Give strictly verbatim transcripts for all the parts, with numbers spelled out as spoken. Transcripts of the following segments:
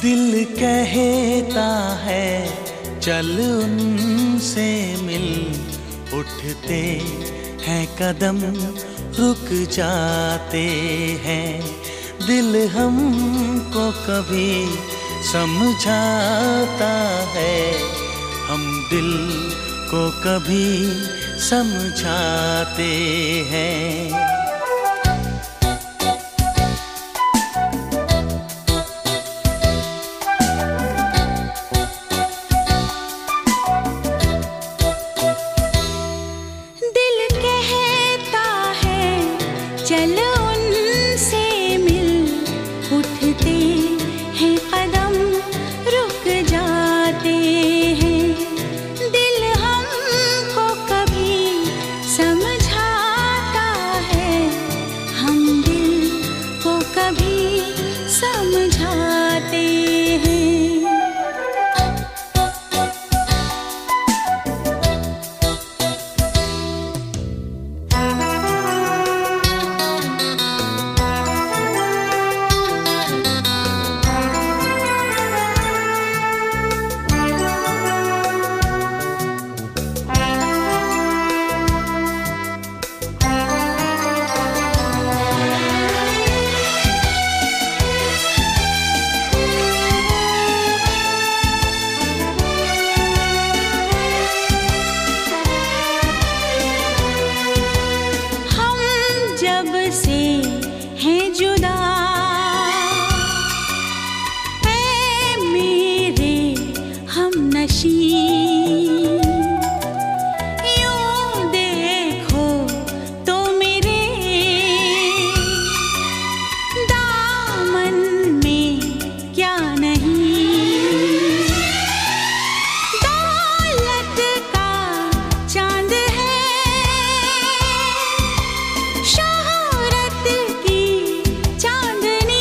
दिल कहता है चल उनसे मिल, उठते हैं कदम रुक जाते हैं। दिल हमको कभी समझाता है, हम दिल को कभी समझाते हैं। चल उनसे मिल, उठते हैं कदम रुक जाते हैं। दिल हमको कभी समझाता है, हम दिल को कभी समझाते हैं। जब से हैं जुदा ऐ मेरे हमनशी, यूं देखो तो मेरे दामन में क्या नहीं। दौलत का चांद है, शोहरत की चांदनी,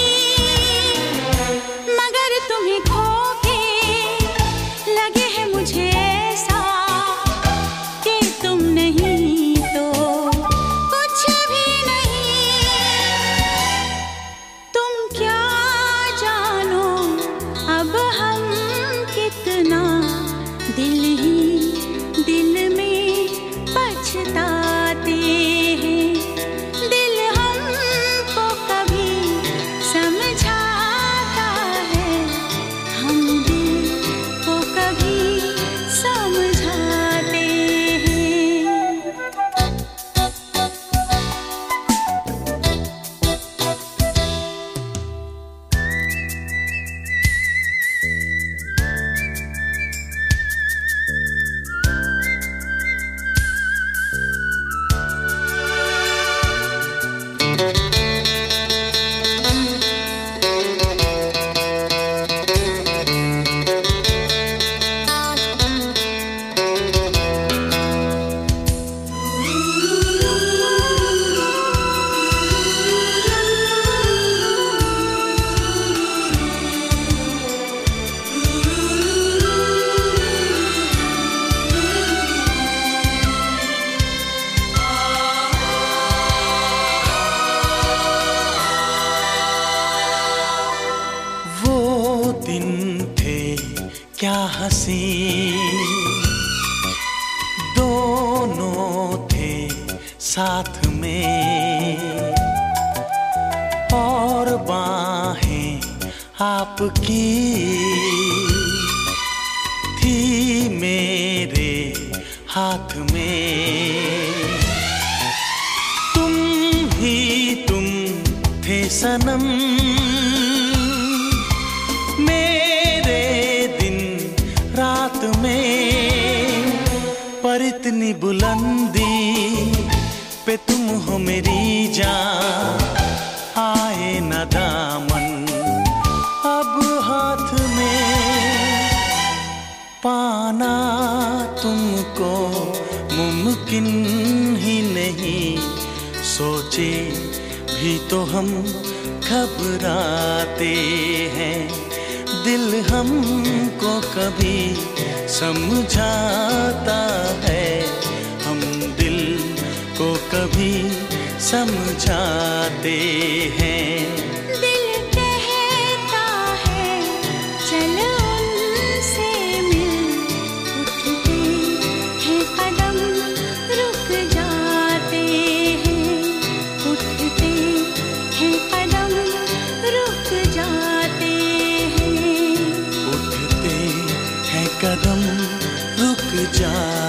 मगर तुम्हें खो के लगे है मुझे ऐसा कि तुम नहीं तो कुछ भी नहीं। तुम क्या जानो अब हम कितना दिल ही दिल में पछताते हैं। दिल हमको कभी समझाता है, हम दिल को कभी समझाते हैं। दिन थे क्या हंसी, दोनों थे साथ में, और बाहें आपकी थी मेरे हाथ में। तुम ही तुम थे सनम मेरे दिन रात में, पर इतनी बुलंदी पे तुम हो मेरी जान, आए न दामन अब हाथ में। पाना तुमको मुमकिन ही नहीं, सोचे भी तो हम घबराते हैं। दिल हमको कभी समझाता है, हम दिल को कभी समझाते हैं। दिल कहता है कदम रुक जा।